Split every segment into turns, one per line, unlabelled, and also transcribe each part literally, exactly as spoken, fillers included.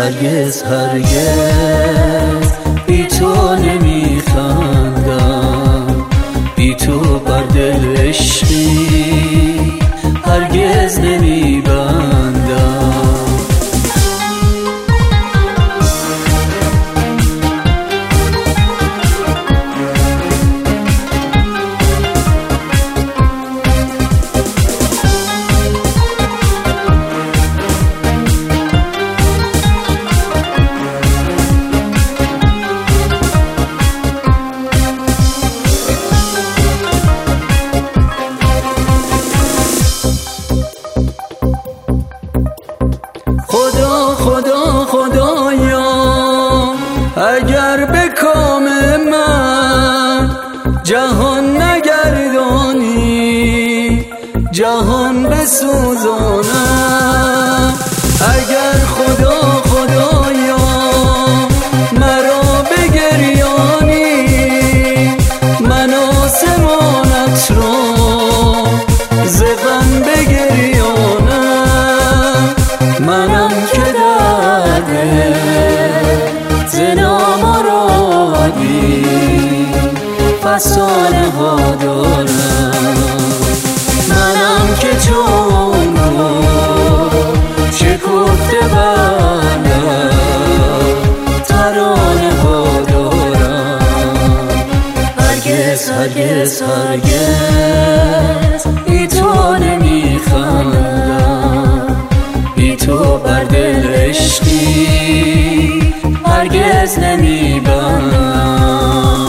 هرگز هرگز بی تو نمیخندم، بی تو بر دل عشقی هرگز نمیبندم.
خدا خدا خدایا اگر به کام من جهان نگردانی، جهان بسوزانم. اگر خدا خدایا مرا بگریانی، من آسمانت را ز غم بگریانم. منم که درد ز نامرادی فسانه ها دارم. منم که چون شکفته بندم ترانه ها دارم. هرگز هرگز هرگز بی تو نمیخندم، بی تو بر دل عشقی هرگز نمیبندم.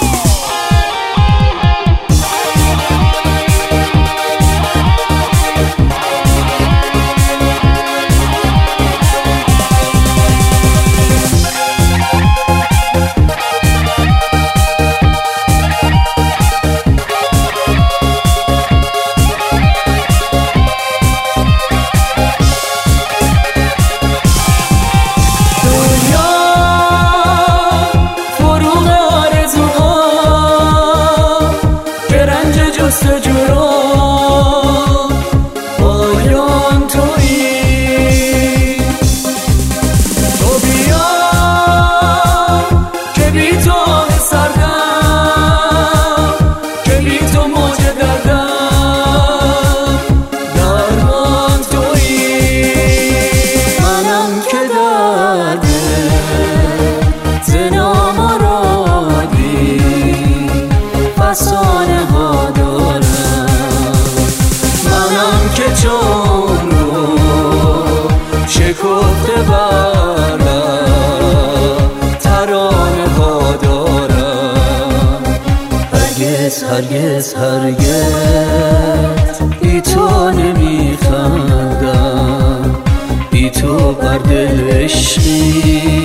فسانه ها دارم. منم که چون شکفته بردم ترانه ها دارم. هرگز هرگز هرگز بی تو نمیخندم، بی تو بر دل عشقی